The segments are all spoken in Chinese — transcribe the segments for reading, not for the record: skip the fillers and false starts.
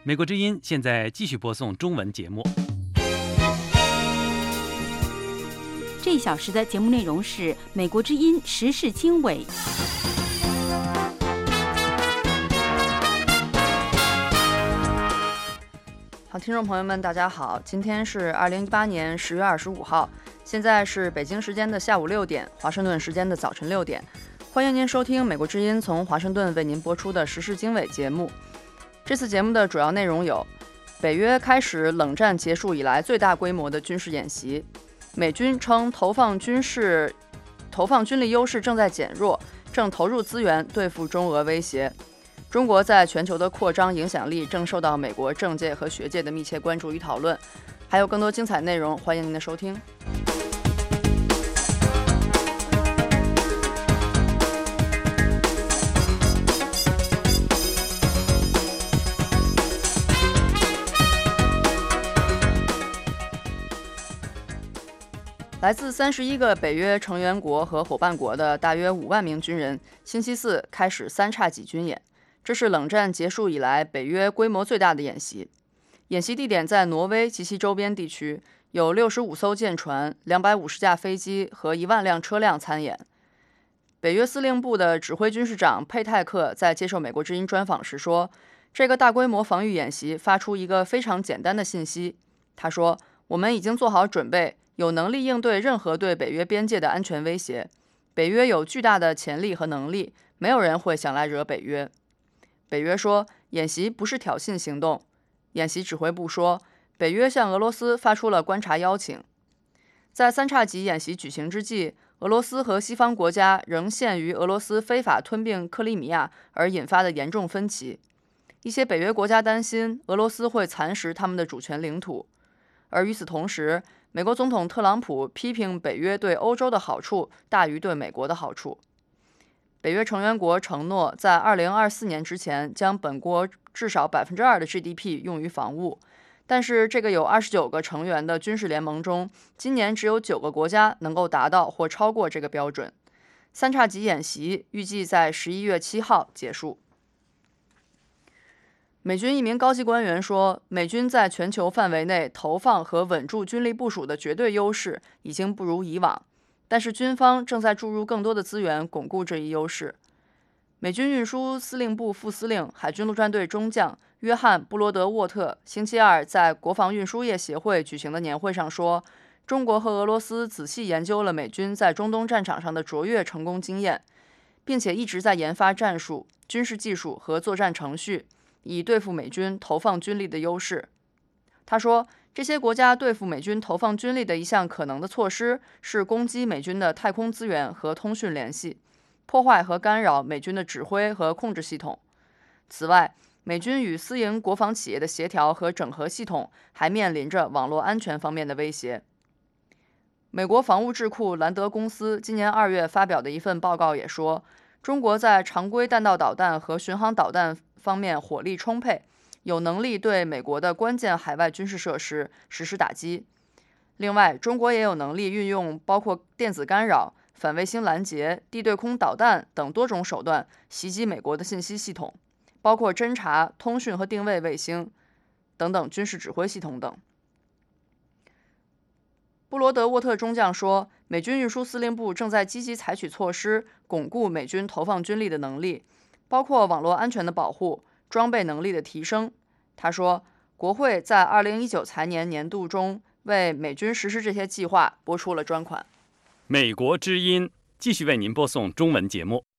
美国之音现在继续播送中文节目。 这一小时的节目内容是美国之音时事经纬。 好，听众朋友们，大家好，今天是2018年10月25号，现在是北京时间的下午6点，华盛顿时间的早晨6点。欢迎您收听美国之音从华盛顿为您播出的时事经纬节目。这次节目的主要内容有：北约开始冷战结束以来最大规模的军事演习；美军称投放军力优势正在减弱，正投入资源对付中俄威胁；中国在全球的扩张影响力正受到美国政界和学界的密切关注与讨论。还有更多精彩内容，欢迎您的收听。来自31个北约成员国和伙伴国的大约5万名军人，星期四开始三叉戟军演。这是冷战结束以来北约规模最大的演习。演习地点在挪威及其周边地区，有65艘舰船、250架飞机和1万辆车辆参演。北约司令部的指挥军事长佩泰克在接受美国之音专访时说，这个大规模防御演习发出一个非常简单的信息。他说，我们已经做好准备，有能力应对任何对北约边界的安全威胁。北约有巨大的潜力和能力，没有人会想来惹北约。北约说，演习不是挑衅行动。演习指挥部说，北约向俄罗斯发出了观察邀请。在三叉戟演习举行之际，俄罗斯和西方国家仍陷于俄罗斯非法吞并克里米亚而引发的严重分歧。一些北约国家担心俄罗斯会蚕食他们的主权领土。而与此同时，美国总统特朗普批评北约对欧洲的好处大于对美国的好处。北约成员国承诺在2024年之前将本国至少2%的 GDP 用于防务，但是这个有29个成员的军事联盟中，今年只有9个国家能够达到或超过这个标准。三叉戟演习预计在11月7号结束。美军一名高级官员说，美军在全球范围内投放和稳住军力部署的绝对优势已经不如以往，但是军方正在注入更多的资源巩固这一优势。美军运输司令部副司令、海军陆战队中将约翰·布罗德沃特星期二在国防运输业协会举行的年会上说，中国和俄罗斯仔细研究了美军在中东战场上的卓越成功经验，并且一直在研发战术、军事技术和作战程序，以对付美军投放军力的优势。他说，这些国家对付美军投放军力的一项可能的措施是攻击美军的太空资源和通讯联系，破坏和干扰美军的指挥和控制系统。此外，美军与私营国防企业的协调和整合系统还面临着网络安全方面的威胁。美国防务智库兰德公司今年2月发表的一份报告也说，中国在常规弹道导弹和巡航导弹方面火力充沛，有能力对美国的关键海外军事设施实施打击。另外，中国也有能力运用包括电子干扰、反卫星拦截、地对空导弹等多种手段袭击美国的信息系统，包括侦察、通讯和定位卫星等等军事指挥系统等。布罗德沃特中将说，美军运输司令部正在积极采取措施巩固美军投放军力的能力，包括网络安全的保护、装备能力的提升。他说，国会在2019财年年度中为美军实施这些计划拨出了专款。 美国之音继续为您播送中文节目。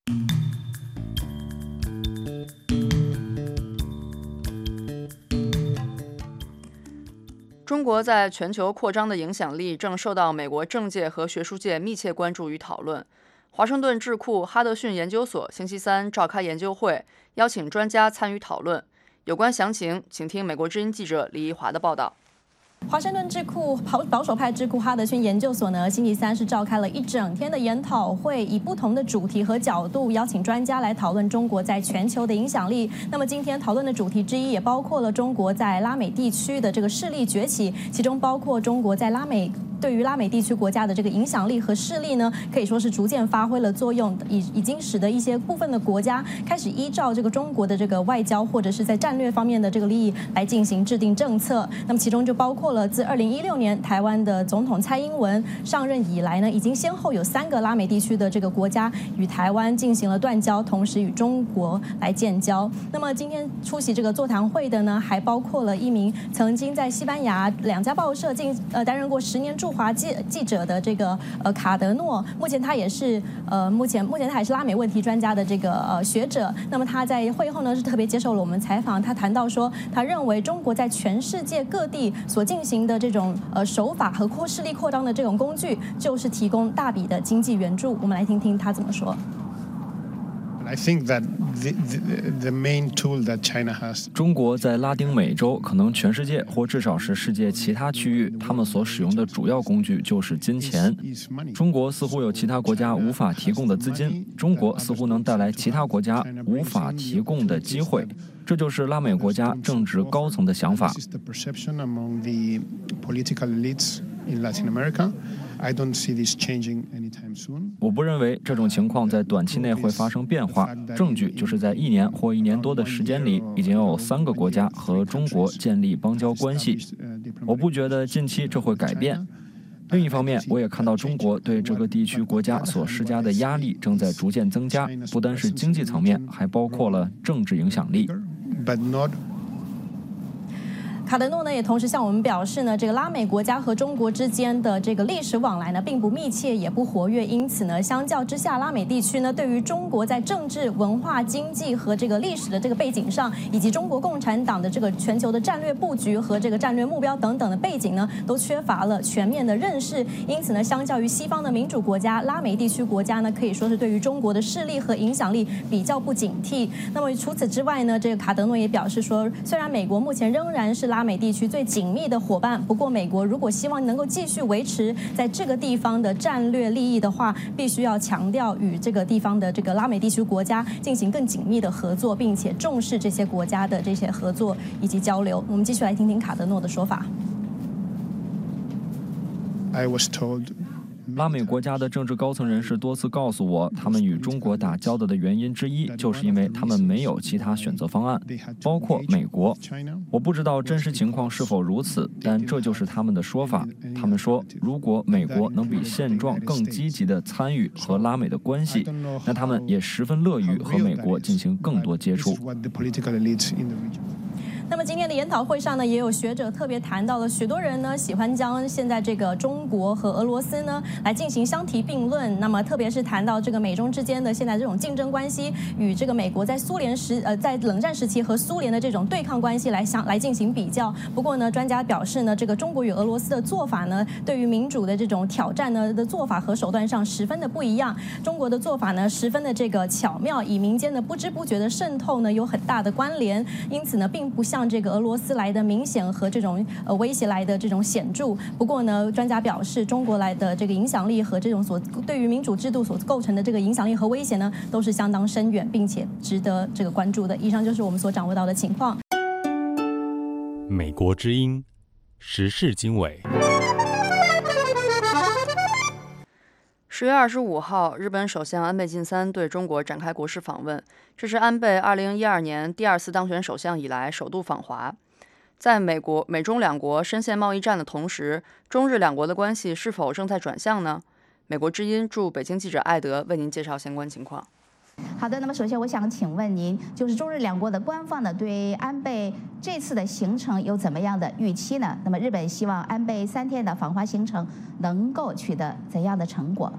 中国在全球扩张的影响力正受到美国政界和学术界密切关注与讨论。华盛顿智库哈德逊研究所星期三召开研究会，邀请专家参与讨论。有关详情，请听美国之音记者李怡华的报道。 华盛顿智库保守派智库哈德逊研究所呢，星期三是召开了一整天的研讨会，以不同的主题和角度邀请专家来讨论中国在全球的影响力。那么今天讨论的主题之一也包括了中国在拉美地区的这个势力崛起，其中包括中国在拉美对于拉美地区国家的这个影响力和势力呢，可以说是逐渐发挥了作用，已经使得一些部分的国家开始依照这个中国的这个外交或者是在战略方面的这个利益来进行制定政策。那么其中就包括了自2016年台湾的总统蔡英文上任以来呢，已经先后有3个拉美地区的这个国家与台湾进行了断交，同时与中国来建交。那么今天出席这个座谈会的呢，还包括了一名曾经在西班牙2家报社担任过10年驻华记者的这个卡德诺，目前他也是目前他也是拉美问题专家的这个学者。那么他在会后呢是特别接受了我们采访，他谈到说，他认为中国在全世界各地所进行的这种手法和势力扩张的这种工具，就是提供大笔的经济援助。我们来听听他怎么说。 I think that the main tool that China has. 中国在拉丁美洲，可能全世界或至少是世界其他区域，他们所使用的主要工具就是金钱。中国似乎有其他国家无法提供的资金，中国似乎能带来其他国家无法提供的机会。这就是拉美国家政治高层的想法。我不认为这种情况在短期内会发生变化。证据就是在1年或1年多的时间里，已经有3个国家和中国建立邦交关系。我不觉得近期这会改变。另一方面，我也看到中国对这个地区国家所施加的压力正在逐渐增加，不单是经济层面，还包括了政治影响力。 卡德诺呢也同时向我们表示呢，这个拉美国家和中国之间的这个历史往来呢并不密切也不活跃，因此呢，相较之下，拉美地区呢对于中国在政治、文化、经济和这个历史的这个背景上，以及中国共产党的这个全球的战略布局和这个战略目标等等的背景呢，都缺乏了全面的认识。因此呢，相较于西方的民主国家，拉美地区国家呢可以说是对于中国的势力和影响力比较不警惕。那么除此之外呢，这个卡德诺也表示说，虽然美国目前仍然是拉美地区最紧密的伙伴，不过美国如果希望能够继续维持在这个地方的战略利益的话，必须要强调与这个地方的这个拉美地区国家进行更紧密的合作，并且重视这些国家的这些合作以及交流。我们继续来听听卡德诺的说法。 I was told 拉美国家的政治高层人士多次告诉我，他们与中国打交道的原因之一，就是因为他们没有其他选择方案，包括美国。我不知道真实情况是否如此，但这就是他们的说法。他们说，如果美国能比现状更积极地参与和拉美的关系，那他们也十分乐于和美国进行更多接触。 那么今天的研讨会上呢，也有学者特别谈到了，许多人呢喜欢将现在这个中国和俄罗斯呢来进行相提并论。那么特别是谈到这个美中之间的现在这种竞争关系，与这个美国在在冷战时期和苏联的这种对抗关系来进行比较。不过呢，专家表示呢，这个中国与俄罗斯的做法呢，对于民主的这种挑战呢的做法和手段上十分的不一样。中国的做法呢十分的这个巧妙，与民间的不知不觉的渗透呢有很大的关联，因此呢，并不像这个俄罗斯来的明显和这种威胁来的这种显著。不过呢，专家表示，中国来的这个影响力和这种对于民主制度所构成的这个影响力和威胁呢，都是相当深远，并且值得这个关注的。以上就是我们所掌握到的情况。 美国之音时事经纬。 10月25号，日本首相安倍晋三对中国展开国事访问，这是安倍2012年第2次当选首相以来首度访华。在美中两国深陷贸易战的同时，中日两国的关系是否正在转向呢？美国之音驻北京记者艾德为您介绍相关情况。 好的，那么首先我想请问您，就是中日两国的官方呢，对安倍这次的行程有怎么样的预期呢？那么日本希望安倍3天的访华行程能够取得怎样的成果？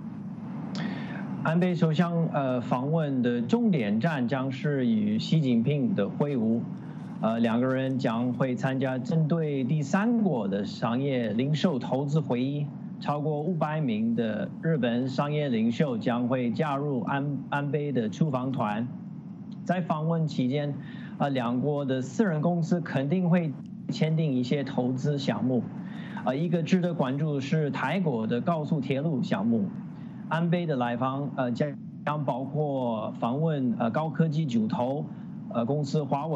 安倍首相访问的重点站将是与习近平的会晤，两个人将会参加针对第3国的商业零售投资会议，超过500名的日本商业领袖将会加入安倍的出访团。在访问期间，两国的私人公司肯定会签订一些投资项目，一个值得关注的是泰国的高速铁路项目。安倍的来访将包括访问高科技巨头公司华为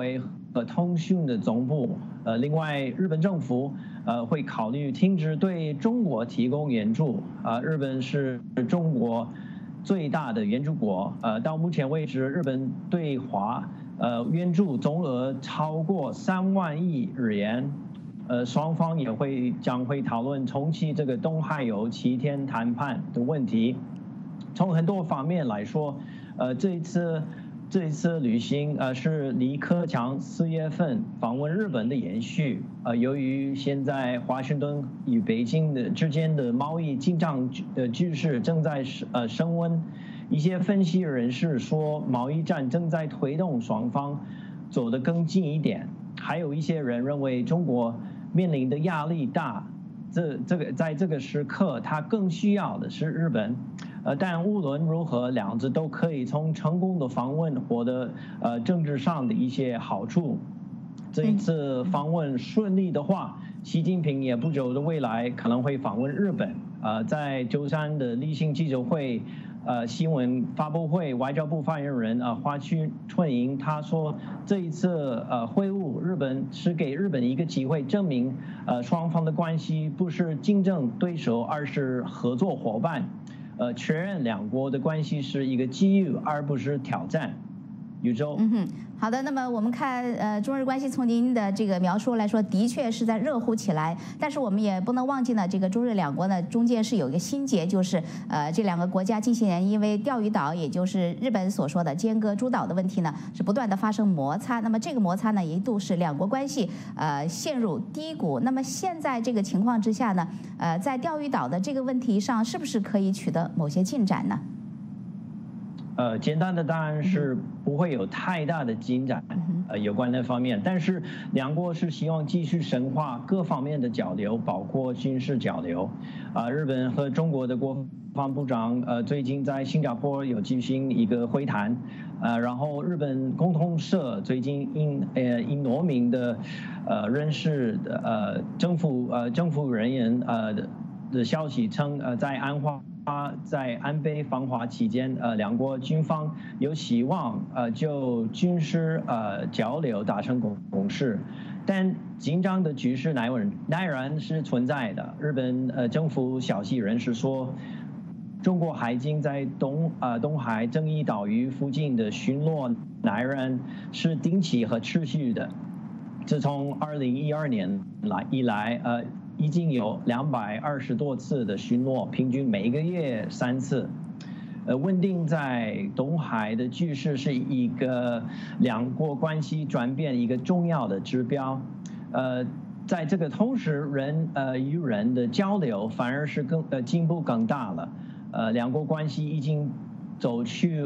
通讯的总部。另外，日本政府会考虑停止对中国提供援助。日本是中国最大的援助国。到目前为止，日本对华援助总额超过3万亿日元。双方也将会讨论重启这个东海油7天谈判的问题。从很多方面来说，这一次旅行是李克强4月份访问日本的延续。由于现在华盛顿与北京之间的贸易紧张局势正在升温，一些分析人士说贸易战正在推动双方走得更近一点。还有一些人认为中国面临的压力大，在这个时刻，他更需要的是日本。但无论如何，两者都可以从成功的访问获得政治上的一些好处。这一次访问顺利的话，习近平也不久的未来可能会访问日本。在周三的例行记者会。新闻发布会，外交部发言人花区春莹他说，这一次会晤日本是给日本一个机会，证明双方的关系不是竞争对手，而是合作伙伴。确认两国的关系是一个机遇，而不是挑战。宇宙。 好的，那么我们看中日关系从您的这个描述来说，的确是在热乎起来。但是我们也不能忘记呢，这个中日两国呢中间是有一个心结，就是这两个国家近些年因为钓鱼岛，也就是日本所说的尖阁诸岛的问题呢，是不断的发生摩擦。那么这个摩擦呢，一度是两国关系陷入低谷。那么现在这个情况之下呢，在钓鱼岛的这个问题上，是不是可以取得某些进展呢？ 简单的答案是不会有太大的进展，有关的方面。但是两国是希望继续深化各方面的交流，包括军事交流。日本和中国的国防部长最近在新加坡有举行一个会谈，然后日本共同社最近因农民的人士的政府人员的消息称，在安倍访华期间，两国军方有希望就军事交流达成共识，但紧张的局势乃然是存在的。日本政府消息人士说，中国海警在东海争议岛屿附近的巡逻乃然是定期和持续的。自从2012年以来，已经有220多次的巡逻，平均每个月3次。稳定在东海的局势是一个两国关系转变一个重要的指标。在这个同时，人与人的交流反而是进步更大了。两国关系已经走去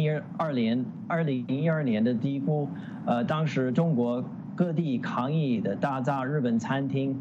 2012年的低谷。当时中国各地抗议的大炸日本餐厅，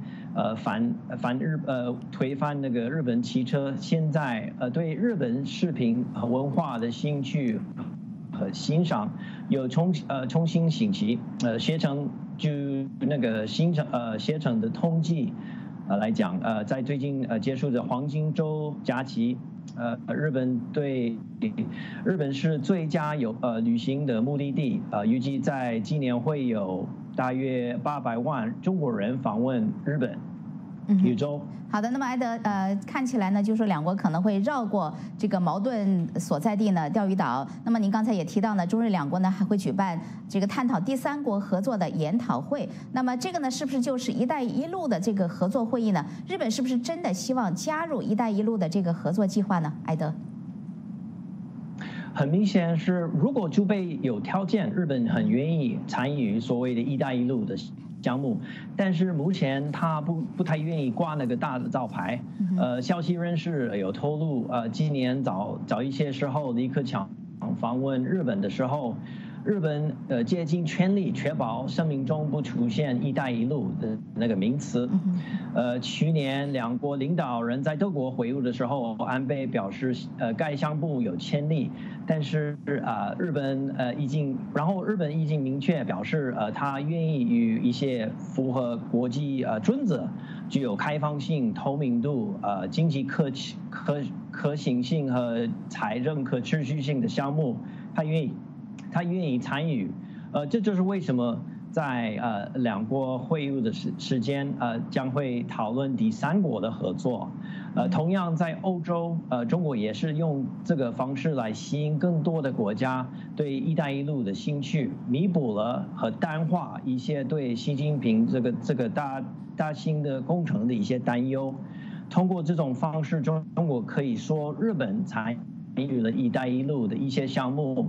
推翻那个日本汽车。现在对日本视频文化的兴趣和欣赏有重新兴起。携程就那个携程的统计来讲，在最近结束的黄金周假期，日本是最佳旅行的目的地。预计在今年会有大约800万中国人访问日本。宇宙。 好的，那么艾德，看起来呢，就是说两国可能会绕过这个矛盾所在地呢，钓鱼岛。那么您刚才也提到呢，中日两国呢还会举办这个探讨第三国合作的研讨会。那么这个呢，是不是就是“一带一路”的这个合作会议呢？日本是不是真的希望加入“一带一路”的这个合作计划呢？艾德。 很明显是，如果就被有条件，日本很愿意参与所谓的“一带一路”的项目，但是目前他不太愿意挂那个大的招牌。消息人士有透露，今年早一些时候，李克强访问日本的时候，日本竭尽全力确保声明中不出现“一带一路”的那个名词。去年两国领导人在德国会晤的时候，安倍表示，该项目有潜力，但是日本已经明确表示，他愿意与一些符合国际准则、具有开放性、透明度、经济可行性和财政可持续性的项目，他愿意参与。这就是为什么在两国会晤的时间将会讨论第三国的合作。同样在欧洲，中国也是用这个方式来吸引更多的国家对“一带一路”的兴趣，弥补了和淡化一些对习近平这个大型的工程的一些担忧。通过这种方式，中国可以说日本参与了“一带一路”的一些项目。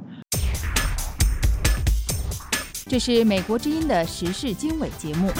这是美国之音的时事经纬节目。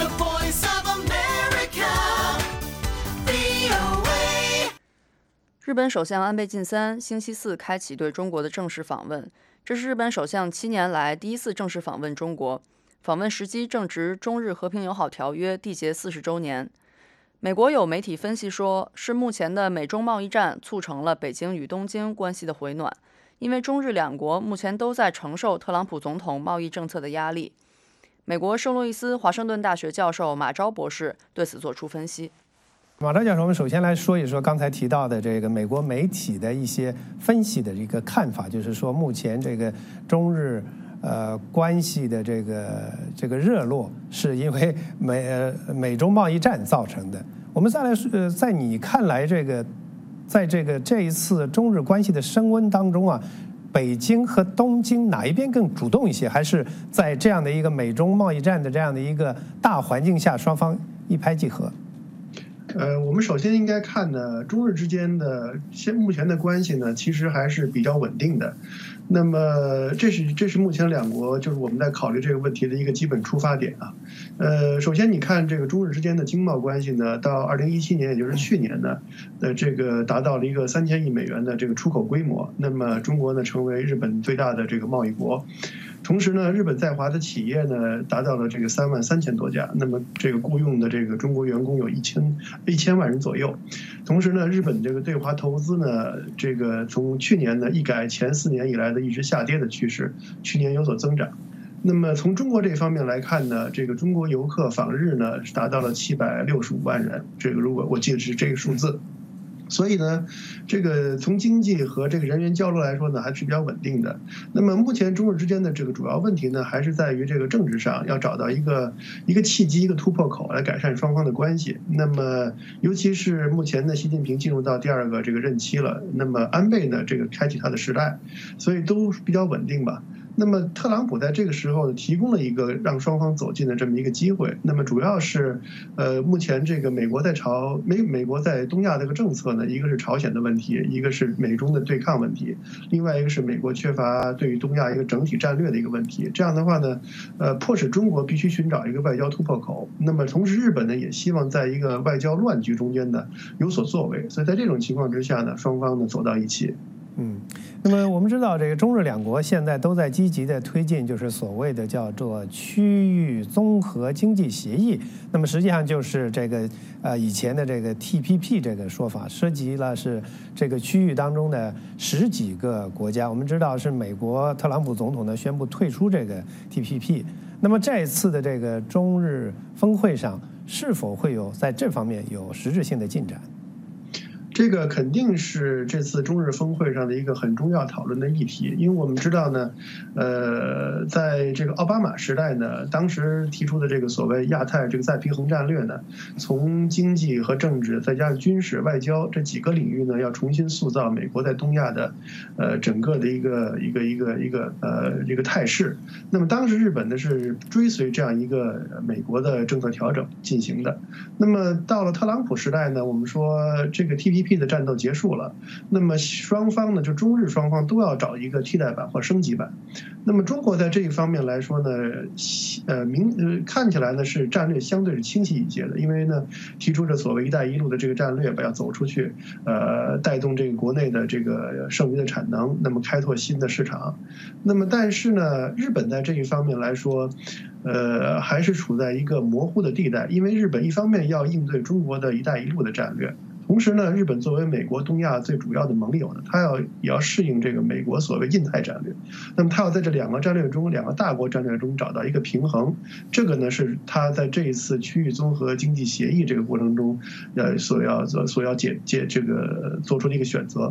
日本首相安倍晋三星期四开启对中国的正式访问，这是日本首相7年来第一次正式访问中国。访问时机正值中日和平友好条约缔结40周年。美国有媒体分析说，是目前的美中贸易战促成了北京与东京关系的回暖，因为中日两国目前都在承受特朗普总统贸易政策的压力。美国圣路易斯华盛顿大学教授马昭博士对此作出分析。 马昭教授，我们首先来说一说刚才提到的这个美国媒体的一些分析的一个看法，就是说目前这个中日关系的这个热络是因为美中贸易战造成的。我们再来在你看来，在这一次中日关系的升温当中啊，北京和东京哪一边更主动一些，还是在这样的一个美中贸易战的这样的一个大环境下，双方一拍即合？ 我们首先应该看呢，中日之间的目前的关系呢，其实还是比较稳定的。那么这是目前两国就是我们在考虑这个问题的一个基本出发点啊。首先你看这个中日之间的经贸关系呢，到2017年，也就是去年呢，这个达到了一个3000亿美元的这个出口规模。那么中国呢，成为日本最大的这个贸易国。同时呢，日本在华的企业呢达到了这个33000多家，那么这个雇佣的这个中国员工有1000万人左右。同时呢，日本这个对华投资呢，这个从去年呢一改前4年以来的一直下跌的趋势，去年有所增长。那么从中国这方面来看呢，这个中国游客访日呢是达到了765万人，这个如果我记得是这个数字。所以呢，这个从经济和这个人员交流来说呢，还是比较稳定的。那么目前中日之间的这个主要问题呢，还是在于这个政治上要找到一个契机、一个突破口来改善双方的关系。那么尤其是目前呢，习近平进入到第2个这个任期了，那么安倍呢，这个开启他的时代，所以都比较稳定吧。那么特朗普在这个时候呢，提供了一个让双方走近的这么一个机会。那么主要是，目前这个美国在东亚这个政策呢，一个是朝鲜的问题，一个是美中的对抗问题，另外一个是美国缺乏对于东亚一个整体战略的一个问题。这样的话呢，迫使中国必须寻找一个外交突破口。那么同时，日本呢也希望在一个外交乱局中间呢有所作为。所以在这种情况之下呢，双方呢走到一起。 那么我们知道，这个中日两国现在都在积极的推进，就是所谓的叫做区域综合经济协议。那么实际上就是这个以前的这个 TPP 这个说法，涉及了是这个区域当中的10几个国家。我们知道是美国特朗普总统呢宣布退出这个 TPP。那么这次的这个中日峰会上，是否会有在这方面有实质性的进展？ 这个肯定是这次中日峰会上的一个很重要讨论的议题，因为我们知道呢，在这个奥巴马时代呢，当时提出的这个所谓亚太这个再平衡战略呢，从经济和政治再加上军事、外交这几个领域呢，要重新塑造美国在东亚的整个的一个态势。那么当时日本呢是追随这样一个美国的政策调整进行的。那么到了特朗普时代呢，我们说这个 TPP 的战斗结束了，那么双方呢，就中日双方都要找一个替代版或升级版。那么中国在这一方面来说呢，看起来呢是战略相对是清晰一些的，因为呢提出着所谓“一带一路”的这个战略吧，要走出去，带动这个国内的这个剩余的产能，那么开拓新的市场。那么但是呢，日本在这一方面来说，还是处在一个模糊的地带，因为日本一方面要应对中国的“一带一路”的战略。同时呢，日本作为美国东亚最主要的盟友呢，它也要适应这个美国所谓印太战略。那么它要在这两个战略中，两个大国战略中找到一个平衡。这个呢是它在这一次区域综合经济协议这个过程中，所要这个做出的一个选择。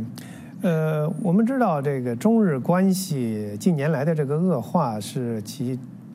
我们知道这个中日关系近年来的这个恶化是其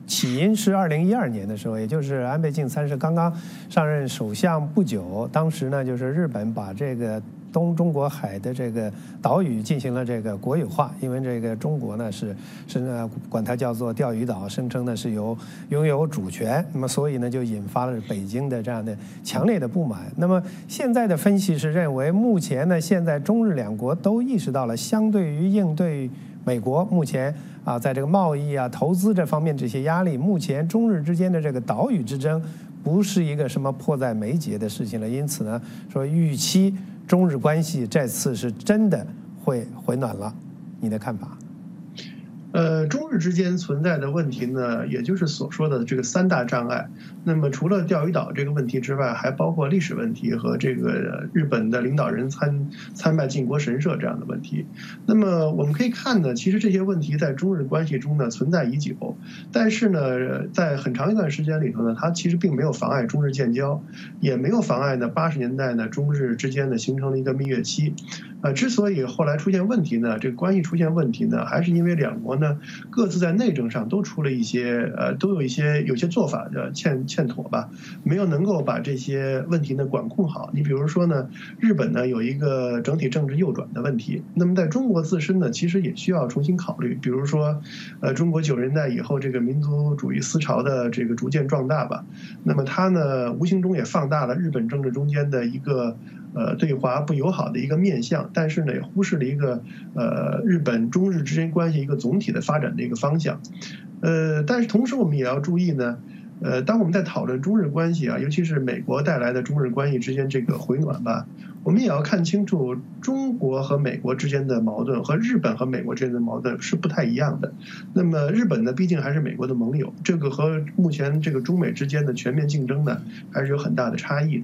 起因是2012年的时候，也就是安倍晋三是刚刚上任首相不久，当时呢就是日本把这个东中国海的这个岛屿进行了这个国有化，因为这个中国呢是管它叫做钓鱼岛，声称呢是拥有主权，那么所以呢就引发了北京的这样的强烈的不满。那么现在的分析是认为，目前呢现在中日两国都意识到了，相对于应对美国目前在这个贸易投资这方面这些压力，目前中日之间的这个岛屿之争不是一个什么迫在眉睫的事情了。因此呢，说预期中日关系这次是真的会回暖了，你的看法？ 中日之间存在的问题呢，也就是所说的这个3大障碍。那么除了钓鱼岛这个问题之外，还包括历史问题和这个日本的领导人参拜靖国神社这样的问题。那么我们可以看呢，其实这些问题在中日关系中呢存在已久，但是呢，在很长一段时间里头呢，它其实并没有妨碍中日建交，也没有妨碍呢80年代呢中日之间呢形成了一个蜜月期。之所以后来出现问题呢，这个关系出现问题呢，还是因为两国呢各自在内政上都出了一些都有些做法的欠妥吧，没有能够把这些问题呢管控好。你比如说呢，日本呢有一个整体政治右转的问题，那么在中国自身呢其实也需要重新考虑。比如说中国90年代以后这个民族主义思潮的这个逐渐壮大吧，那么它呢无形中也放大了日本政治中间的一个对华不友好的一个面向，但是呢也忽视了一个日本中日之间关系一个总体的发展的一个方向。但是同时我们也要注意呢，当我们在讨论中日关系尤其是美国带来的中日关系之间这个回暖吧，我们也要看清楚中国和美国之间的矛盾和日本和美国之间的矛盾是不太一样的。那么日本呢毕竟还是美国的盟友，这个和目前这个中美之间的全面竞争呢还是有很大的差异的。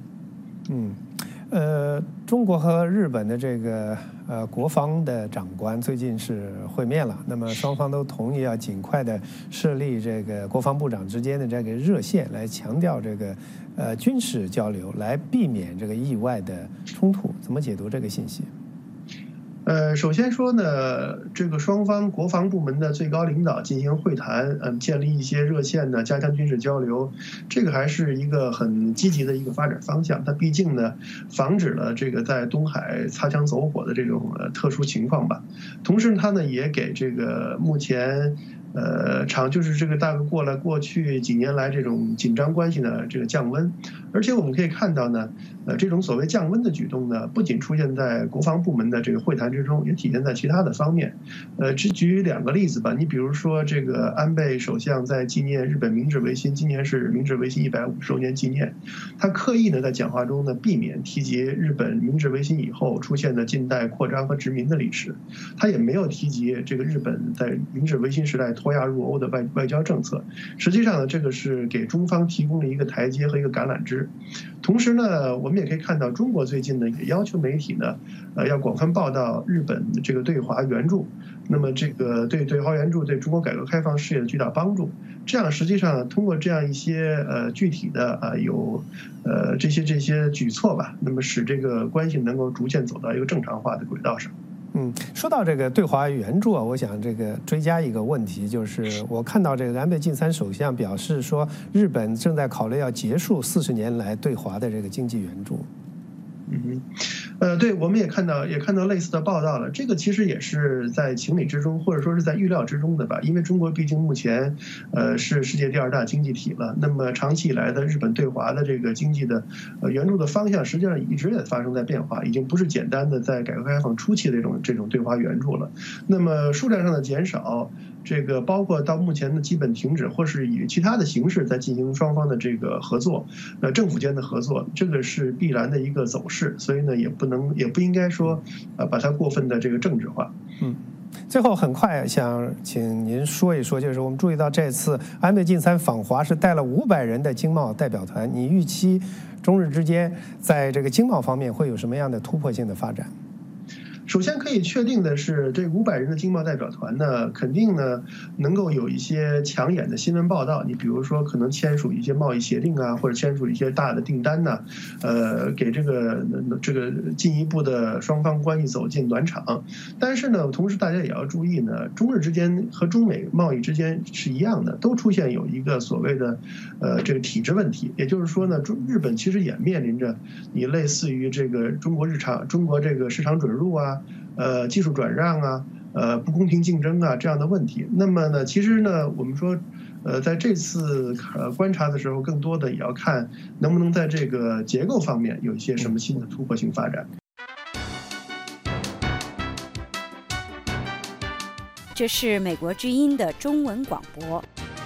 中国和日本的这个国防的长官最近是会面了，那么双方都同意要尽快的设立这个国防部长之间的这个热线，来强调这个军事交流，来避免这个意外的冲突。怎么解读这个信息？ 首先说呢，这个双方国防部门的最高领导进行会谈，建立一些热线呢，加强军事交流，这个还是一个很积极的一个发展方向。它毕竟呢，防止了这个在东海擦枪走火的这种特殊情况吧。同时它呢，也给这个目前就是这个大概过去几年来这种紧张关系呢这个降温。而且我们可以看到呢，这种所谓降温的举动呢，不仅出现在国防部门的这个会谈之中，也体现在其他的方面。只举2个例子吧。你比如说，这个安倍首相在纪念日本明治维新，今年是明治维新150周年纪念，他刻意呢在讲话中呢避免提及日本明治维新以后出现的近代扩张和殖民的历史，他也没有提及这个日本在明治维新时代脱亚入欧的外交政策。实际上呢，这个是给中方提供了一个台阶和一个橄榄枝。同时呢，我们也可以看到，中国最近呢也要求媒体呢，要广泛报道日本这个对华援助。那么这个对华援助对中国改革开放事业的巨大帮助。这样实际上通过这样一些具体的有这些举措吧，那么使这个关系能够逐渐走到一个正常化的轨道上。 说到这个对华援助我想这个追加一个问题，就是我看到这个安倍晋三首相表示说，日本正在考虑要结束40年来对华的这个经济援助。 对，我们也看到类似的报道了。这个其实也是在情理之中，或者说是在预料之中的吧。因为中国毕竟目前是世界第2大经济体了，那么长期以来的日本对华的这个经济的援助的方向，实际上一直也发生在变化，已经不是简单的在改革开放初期的这种对华援助了。那么数量上的减少，这个包括到目前的基本停止，或是以其他的形式在进行双方的这个合作，政府间的合作，这个是必然的一个走势。所以呢，也不应该说把它过分的这个政治化。 最后很快想请您说一说，就是我们注意到这次安倍晋三访华是带了500人的经贸代表团，你预期中日之间在这个经贸方面会有什么样的突破性的发展？ 首先可以确定的是，这500人的经贸代表团呢，肯定呢能够有一些抢眼的新闻报道。你比如说，可能签署一些贸易协定啊，或者签署一些大的订单呢，给这个进一步的双方关系走进暖场。但是呢，同时大家也要注意呢，中日之间和中美贸易之间是一样的，都出现有一个所谓的这个体制问题。也就是说呢，日本其实也面临着你类似于这个中国这个市场准入啊。技术转让啊，不公平竞争啊这样的问题。那么呢，其实呢，我们说，在这次观察的时候，更多的也要看能不能在这个结构方面有一些什么新的突破性发展。 这是美国之音的中文广播。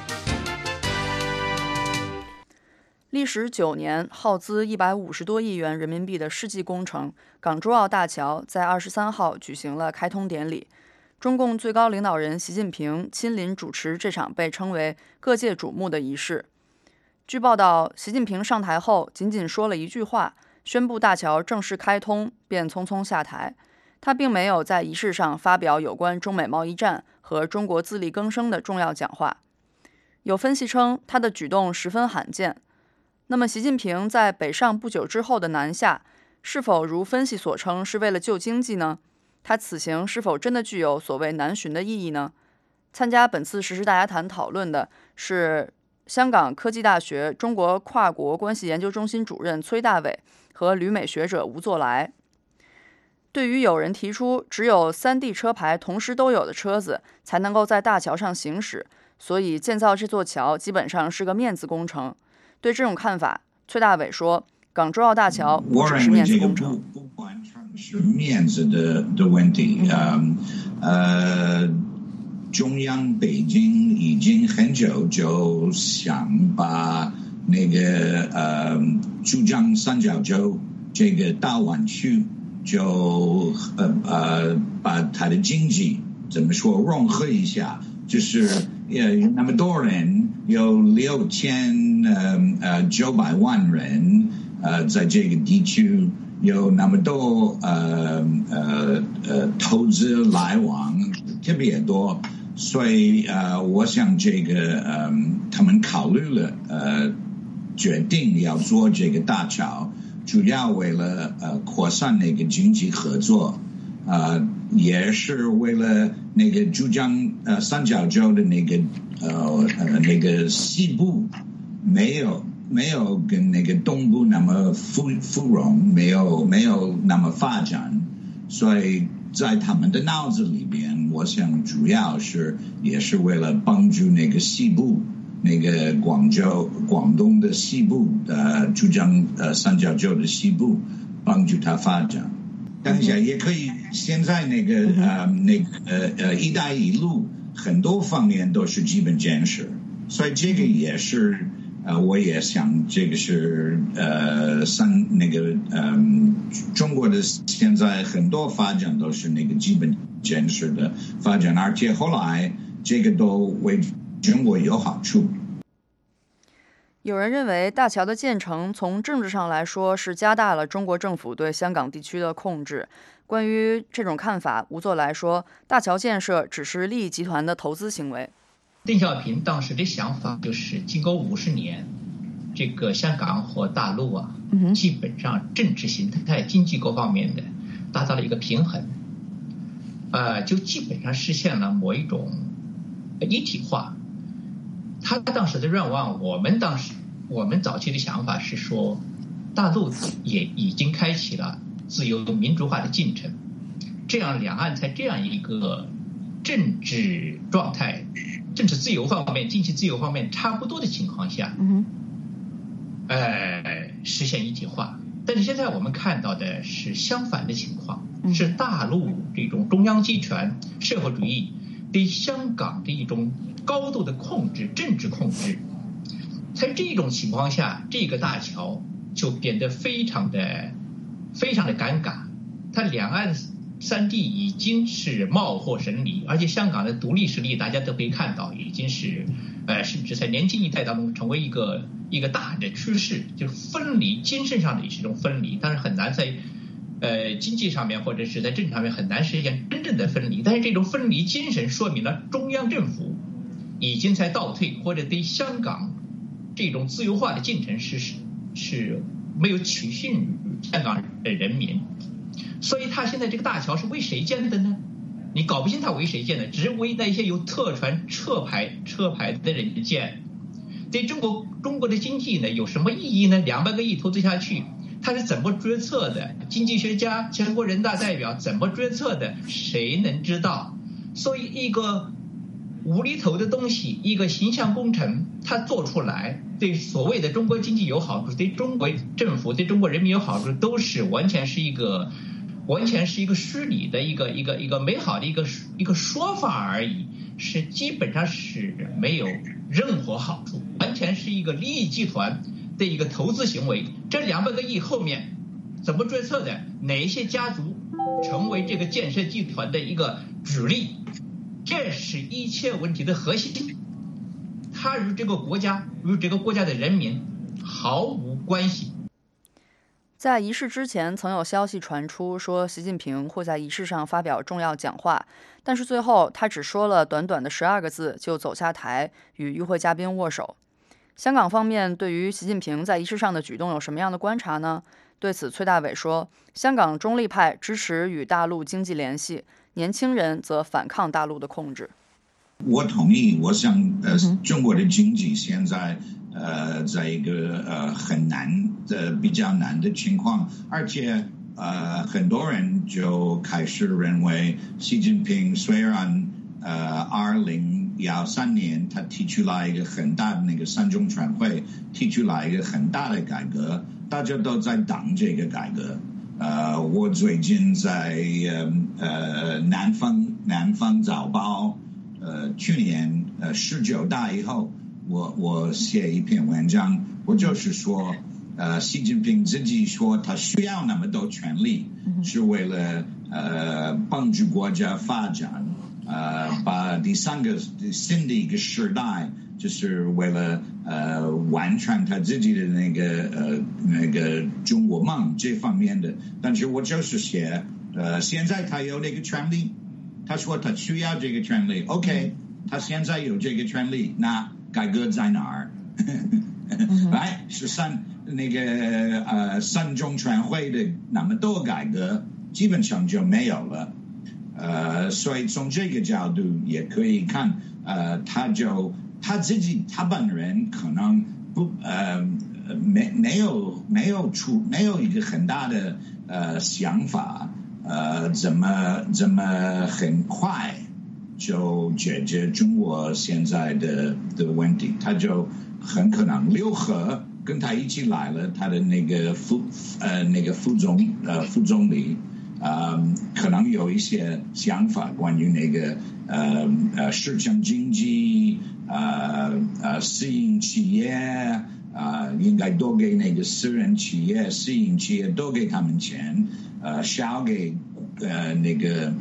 历时9年、耗资150多亿元人民币的世纪工程港珠澳大桥在23号举行了开通典礼。中共最高领导人习近平亲临主持这场被称为各界瞩目的仪式。据报道，习近平上台后仅仅说了一句话，宣布大桥正式开通，便匆匆下台。他并没有在仪式上发表有关中美贸易战和中国自力更生的重要讲话。有分析称，他的举动十分罕见。那么，习近平在北上不久之后的南下，是否如分析所称是为了救经济呢？他此行是否真的具有所谓南巡的意义呢？参加本次时事大家谈讨论的是香港科技大学中国跨国关系研究中心主任崔大伟和旅美学者吴作来。对于有人提出只有3D 车牌同时都有的车子才能够在大桥上行驶，所以建造这座桥基本上是个面子工程。对这种看法，崔大伟说，港珠澳大桥不只是面子工程。 不完全是面子的问题。中央北京已经很久就想把那个珠江三角洲这个大湾区就把它的经济怎么说融合一下，就是那么多人，有6900万人在这个地区，有那么多投资来往特别多，所以我想这个他们考虑了决定要做这个大桥，主要为了扩散那个经济合作，也是为了那个珠江三角洲的那个西部没有跟那个东部那么富荣，没有那么发展，所以在他们的脑子里边，我想主要也是为了帮助那个西部，那个广东的西部珠江三角洲的西部，帮助它发展。等一下，也可以。现在那个一带一路很多方面都是基本建设，所以这个也是我也想这个是中国的现在很多发展都是那个基本建设的发展，而且后来这个都为中国有好处。 有人认为，大桥的建成从政治上来说是加大了中国政府对香港地区的控制。关于这种看法，吴作来说，大桥建设只是利益集团的投资行为。 邓小平当时的想法就是，经过50年，这个香港和大陆啊，基本上政治形态、经济各方面的达到了一个平衡，就基本上实现了某一种一体化。他当时的愿望，我们早期的想法是说，大陆也已经开启了自由民主化的进程，这样两岸在这样一个政治状态、政治自由方面、经济自由方面差不多的情况下，实现一体化。但是现在我们看到的是相反的情况，是大陆这种中央集权社会主义对香港的一种高度的控制，政治控制。在这种情况下，这个大桥就变得非常的尴尬。它两岸三地已经是貌合神离，而且香港的独立势力大家都可以看到，已经是甚至在年轻一代当中成为一个大的趋势，就是分离，精神上的也是一种分离，但是很难在经济上面或者是在政治上面很难实现真正的分离。但是这种分离精神说明了中央政府已经在倒退，或者对香港这种自由化的进程是没有取信于香港的人民。所以他现在这个大桥是为谁建的呢？你搞不清他为谁建的，只是为那些有特权车牌的人建。对中国的经济呢有什么意义呢？200个亿投资下去，他是怎么决策的？经济学家、全国人大代表怎么决策的？谁能知道？所以一个无厘头的东西，一个形象工程，它做出来对所谓的中国经济有好处，对中国政府、对中国人民有好处，都是完全是一个虚拟的一个美好的一个说法而已，是基本上是没有任何好处，完全是一个利益集团的一个投资行为。这200个亿后面怎么决策的？哪些家族成为这个建设集团的一个主力？这是一切问题的核心，它与这个国家的人民毫无关系。 在仪式之前，曾有消息传出说习近平会在仪式上发表重要讲话，但是最后他只说了短短的12个字就走下台与与会嘉宾握手。香港方面对于习近平在仪式上的举动有什么样的观察呢？对此，崔大伟说，香港中立派支持与大陆经济联系，年轻人则反抗大陆的控制。 我同意，我想中国的经济现在在一个很难的比较难的情况，而且很多人就开始认为习近平虽然2013年他提出来一个很大的那个三中全会，提出来一个很大的改革，大家都在等这个改革。我最近在南方早报去年19大以后，我写一篇文章，我就是说习近平自己说他需要那么多权力，是为了帮助国家发展，把第三个新的一个时代，就是为了完成他自己的那个中国梦这方面的。但是我就是写现在他有那个权利，他说他需要这个权利 ，OK， 他现在有这个权利，那改革在哪儿？来是三中全会的那么多改革，基本上就没有了。所以从这个角度也可以看，他本人可能不没有一个很大的想法，怎么很快就解决中国现在的问题，他就很可能刘鹤跟他一起来了，他的那个副总理。可能有一些想法关于那个市场经济，私营企业应该多给那个私人企业、私营企业多给他们钱，少给那个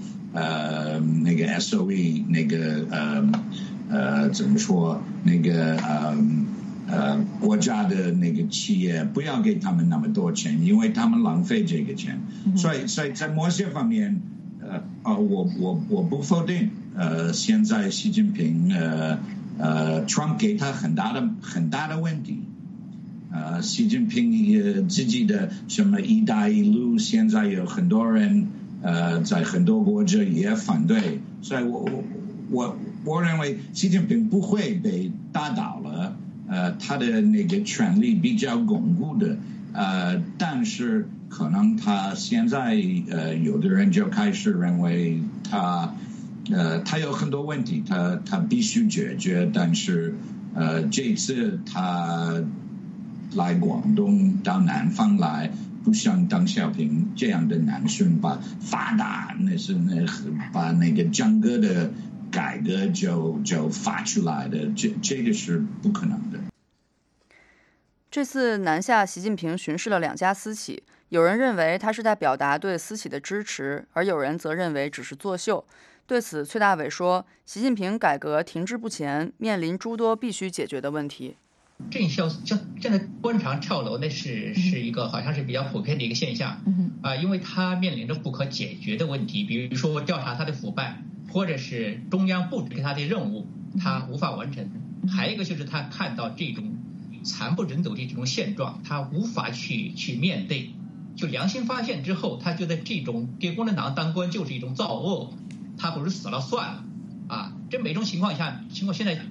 SOE 那个怎么说那个国家的那个企业不要给他们那么多钱，因为他们浪费这个钱。所以在某些方面，我不否定，现在习近平Trump 给他很大的问题。习近平自己的什么一带一路，现在有很多人在很多国家也反对，所以我认为习近平不会被打倒了。他的那个权力比较巩固的，但是可能他现在有的人就开始认为他有很多问题，他必须解决，但是这次他来广东到南方来，不像邓小平这样的南巡把发达把那个整个的改革就发出来的，这个是不可能的。 这次南下，习近平巡视了2家私企，有人认为他是在表达对私企的支持，而有人则认为只是作秀。对此，崔大伟说，习近平改革停滞不前，面临诸多必须解决的问题。 正销像现在官场跳楼，那是一个好像是比较普遍的一个现象。因为他面临着不可解决的问题，比如说调查他的腐败，或者是中央布置给他的任务他无法完成。还有一个就是他看到这种惨不忍睹的这种现状，他无法去面对，就良心发现之后，他觉得这种给共产党当官就是一种造恶，他不如死了算了啊！这每种情况现在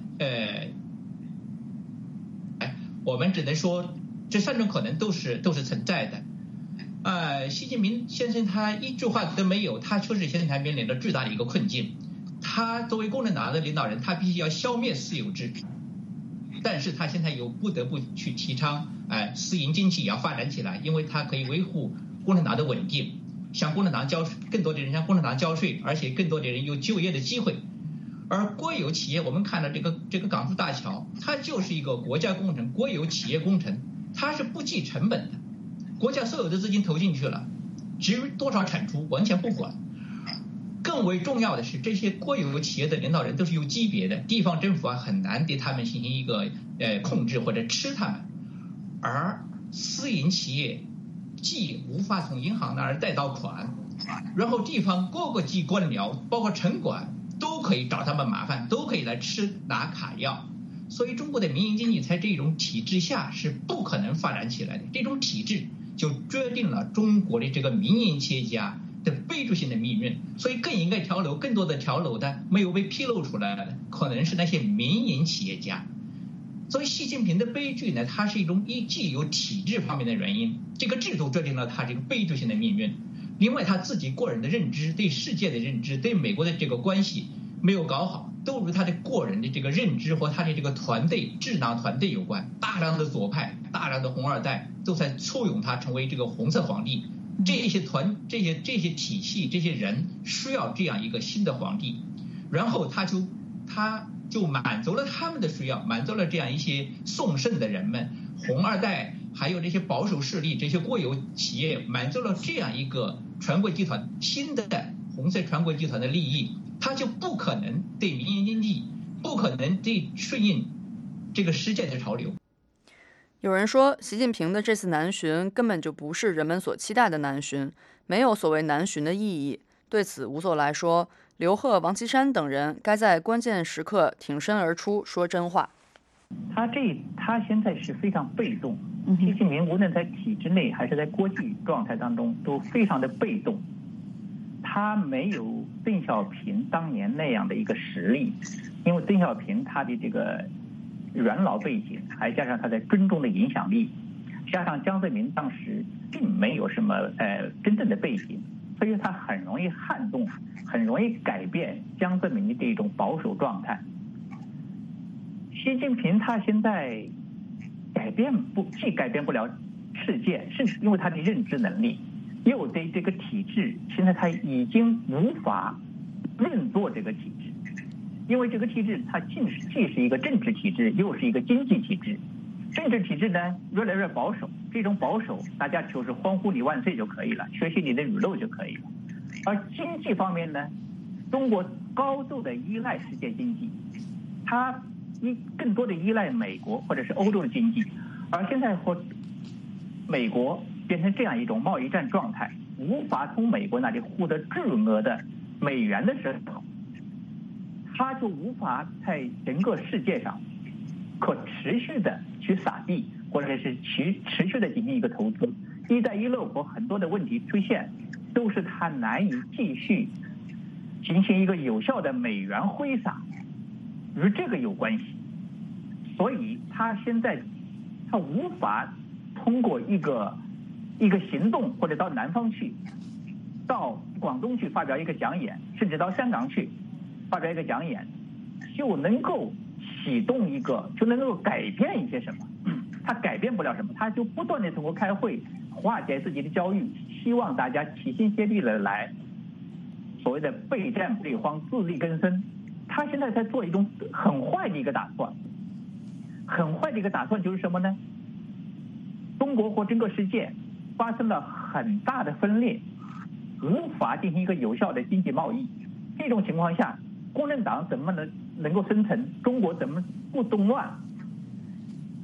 我们只能说这三种可能都是存在的。习近平先生他一句话都没有，他确实现在面临着巨大的一个困境。他作为共产党的领导人，他必须要消灭私有制，但是他现在又不得不去提倡私营经济也要发展起来，因为他可以维护共产党的稳定，向共产党更多的人向共产党交税，而且更多的人有就业的机会。而国有企业，我们看到这个港珠大桥，它就是一个国家工程，国有企业工程，它是不计成本的，国家所有的资金投进去了，至于多少产出完全不管。更为重要的是，这些国有企业的领导人都是有级别的，地方政府很难对他们进行一个控制或者吃他们，而私营企业既无法从银行那儿贷到款，然后地方各个级官僚包括城管都可以找他们麻烦，都可以来拿卡要，所以中国的民营经济在这种体制下是不可能发展起来的。这种体制就决定了中国的这个民营企业家的悲剧性的命运，所以更应该跳楼，更多的跳楼的没有被披露出来的，可能是那些民营企业家。所以习近平的悲剧呢，它是一种既有体制方面的原因，这个制度决定了他这个悲剧性的命运。另外他自己个人的认知，对世界的认知，对美国的这个关系没有搞好，都与他的个人的这个认知和他的这个团队智囊团队有关。大量的左派，大量的红二代都在簇拥他成为这个红色皇帝。这些体系，这些人需要这样一个新的皇帝，然后他就满足了他们的需要，满足了这样一些送肾的人们，红二代，还有这些保守势力，这些国有企业，满足了这样一个权贵集团新的红色权贵集团的利益，他就不可能对民营经济，不可能对顺应这个世界的潮流。 有人说，习近平的这次南巡根本就不是人们所期待的南巡，没有所谓南巡的意义。对此，吴所来说，刘鹤、王岐山等人该在关键时刻挺身而出，说真话。 他现在是非常被动，习近平无论在体制内还是在国际状态当中都非常的被动。他没有邓小平当年那样的一个实力，因为邓小平他的这个元老背景，还加上他在军中的影响力，加上江泽民当时并没有什么真正的背景，所以他很容易撼动，很容易改变江泽民的这种保守状态。习近平他现在既改变不了世界，是因为他的认知能力，又对这个体制，现在他已经无法运作这个体制。因为这个体制它既是一个政治体制，又是一个经济体制。政治体制呢越来越保守，这种保守大家就是欢呼你万岁就可以了，学习你的语录就可以了。而经济方面呢，中国高度的依赖世界经济，它更多的依赖美国或者是欧洲的经济，而现在和美国变成这样一种贸易战状态，无法从美国那里获得巨额的美元的时候，他就无法在整个世界上可持续的去撒币，或者是持续的进行一个投资。一带一路和很多的问题出现，都是他难以继续进行一个有效的美元挥洒，与这个有关系。所以他现在他无法通过一个行动，或者到南方去，到广东去发表一个讲演，甚至到香港去发表一个讲演，就能够启动就能够改变一些什么。他改变不了什么，他就不断的通过开会化解自己的焦虑，希望大家齐心协力的来所谓的备战备荒，自力更生。他现在在做一种很坏的一个打算，很坏的一个打算就是什么呢？中国和整个世界发生了很大的分裂，无法进行一个有效的经济贸易。这种情况下，共产党怎么能够生存？中国怎么不动乱？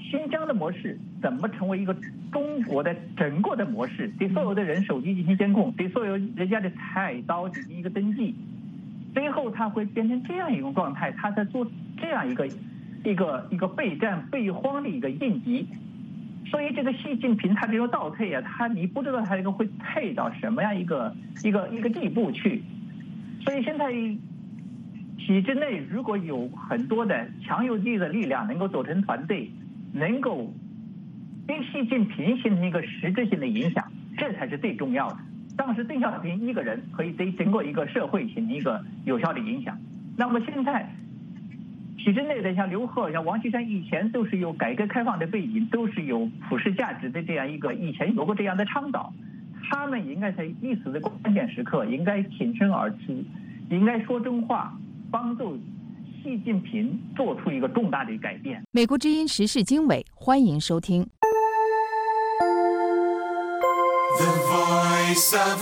新疆的模式怎么成为一个中国的整个的模式，对所有的人手机进行监控，对所有人家的菜刀进行一个登记，最后它会变成这样一种状态，它在做这样一个备战备荒的一个应急。所以这个习近平他这种倒退啊，你不知道他这个会退到什么样一个地步去。所以现在体制内如果有很多的强有力的力量能够组成团队，能够对习近平形成一个实质性的影响，这才是最重要的。当时邓小平一个人可以对整个一个社会形成一个有效的影响。那么现在体制内的像刘鹤、像王岐山以前都是有改革开放的背景，都是有普世价值的这样一个，以前有过这样的倡导，他们应该在历史的关键时刻应该挺身而出，应该说真话，帮助习近平做出一个重大的改变。 美国之音时事经纬，欢迎收听。 The Voice of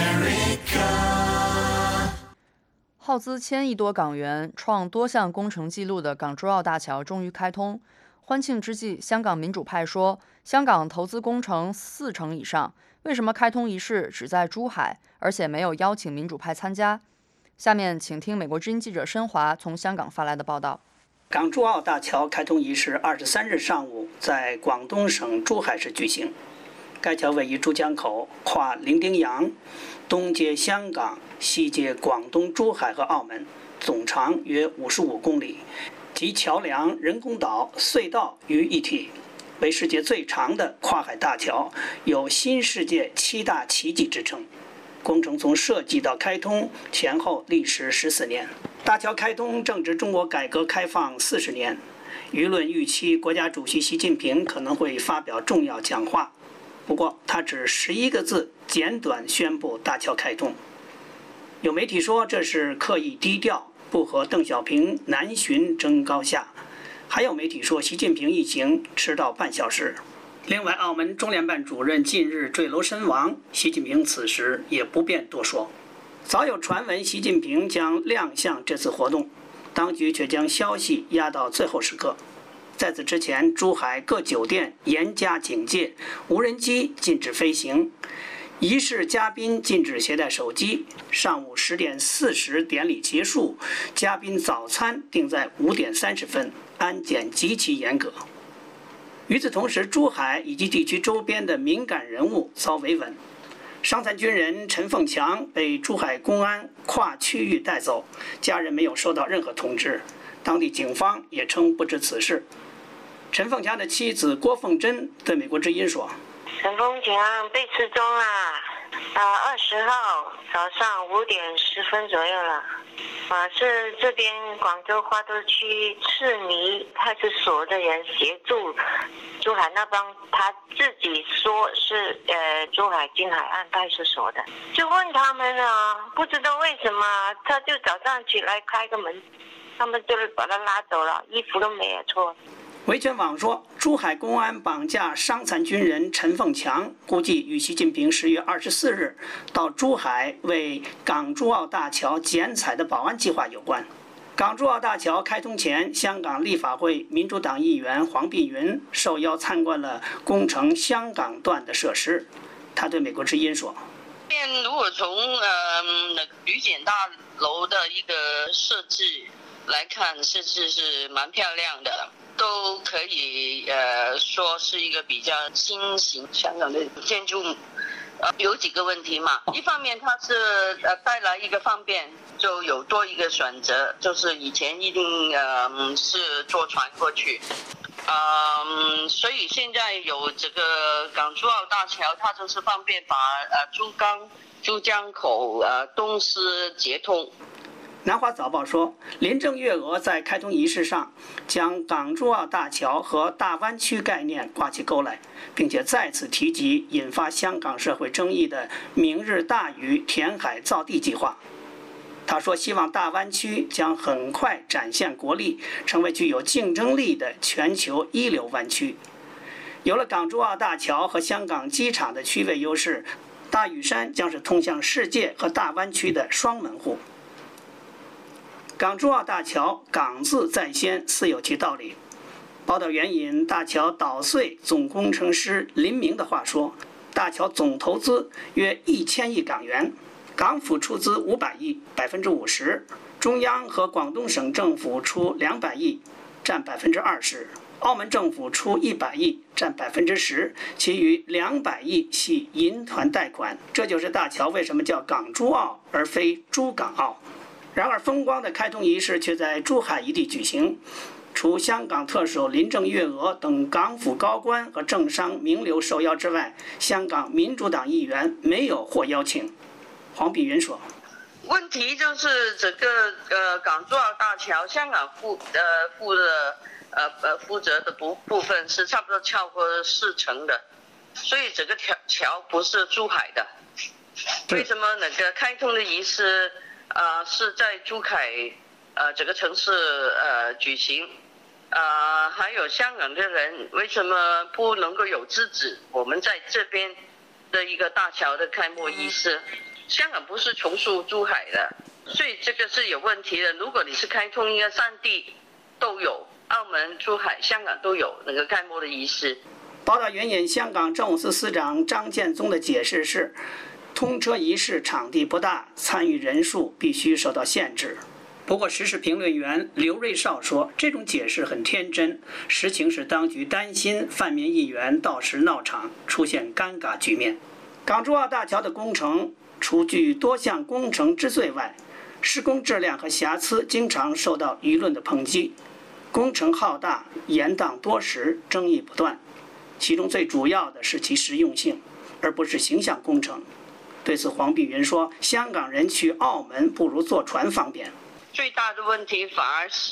America。 耗资1000亿多港元、创多项工程纪录的港珠澳大桥终于开通。欢庆之际，香港民主派说，香港投资工程40%以上，为什么开通仪式只在珠海，而且没有邀请民主派参加？下面请听美国之音记者申华从香港发来的报道。 港珠澳大桥开通仪式23日上午在广东省珠海市举行。该桥位于珠江口，跨伶仃洋，东接香港，西接广东珠海和澳门，总长约55公里，集桥梁、人工岛、隧道于一体，为世界最长的跨海大桥，有新世界7大奇迹之称。工程从设计到开通前后历时14年。大桥开通正值中国改革开放40年，舆论预期国家主席习近平可能会发表重要讲话。不过，他只11个字简短宣布大桥开通。有媒体说这是刻意低调，不和邓小平南巡争高下。还有媒体说习近平一行迟到半小时。另外，澳门中联办主任近日坠楼身亡，习近平此时也不便多说。早有传闻习近平将亮相这次活动，当局却将消息压到最后时刻。在此之前，珠海各酒店严加警戒，无人机禁止飞行，仪式嘉宾禁止携带手机。上午10点40典礼结束，嘉宾早餐定在5点30分，安检极其严格。与此同时，珠海以及地区周边的敏感人物遭维稳。伤残军人陈凤强被珠海公安跨区域带走，家人没有收到任何通知，当地警方也称不知此事。陈凤强的妻子郭凤珍对美国之音说：“ 陈凤强被失踪了，20号早上5点10分左右了。是这边广州花都区赤泥派出所的人协助珠海那帮，他自己说是珠海金海岸派出所的，就问他们不知道为什么，他就早上起来开个门，他们就把他拉走了，衣服都没有脱。” 维权网说，珠海公安绑架伤残军人陈凤强，估计与习近平10月24日到珠海为港珠澳大桥剪彩的保安计划有关。港珠澳大桥开通前，香港立法会民主党议员黄碧云受邀参观了工程香港段的设施。他对美国之音说：“ 如果从旅检大楼的一个设置来看，设置是蛮漂亮的。”都可以说是一个比较新型香港的建筑，有几个问题嘛。一方面它是带来一个方便，就有多一个选择，就是以前一定是坐船过去，所以现在有这个港珠澳大桥，它就是方便把珠江口东西接通。 南华早报说，林郑月娥在开通仪式上将港珠澳大桥和大湾区概念挂起钩来，并且再次提及引发香港社会争议的明日大屿填海造地计划。他说，希望大湾区将很快展现国力，成为具有竞争力的全球一流湾区。有了港珠澳大桥和香港机场的区位优势，大屿山将是通向世界和大湾区的双门户。港珠澳大桥港字在先，自有其道理。 报道援引大桥捣碎总工程师林明的话说，大桥总投资约1000亿港元，港府出资500亿，50%，中央和广东省政府出200亿，占20%，澳门政府出100亿，占10%，其余200亿系银团贷款。这就是大桥为什么叫港珠澳而非珠港澳。然而风光的开通仪式却在珠海一地举行，除香港特首林郑月娥等港府高官和政商名流受邀之外，香港民主党议员没有获邀请。黄碧云说， 问题就是这个港珠澳大桥，香港负责的部分是差不多超过40%的，所以这个桥不是珠海的。为什么那个开通的仪式是在珠海这个城市举行？还有香港的人为什么不能够有制止我们在这边的一个大桥的开幕仪式？香港不是从属珠海的，所以这个是有问题的。如果你是开通一个3地都有，澳门、珠海、香港都有那个开幕的仪式。 报道援引香港政务司司长张建宗的解释是，通车仪式场地不大，参与人数必须受到限制。不过时事评论员刘瑞绍说，这种解释很天真，实情是当局担心泛民议员到时闹场，出现尴尬局面。港珠澳大桥的工程除具多项工程之最外，施工质量和瑕疵经常受到舆论的抨击，工程浩大，延宕多时，争议不断。其中最主要的是其实用性，而不是形象工程。对此，黄碧云说，香港人去澳门不如坐船方便。 最大的问题反而是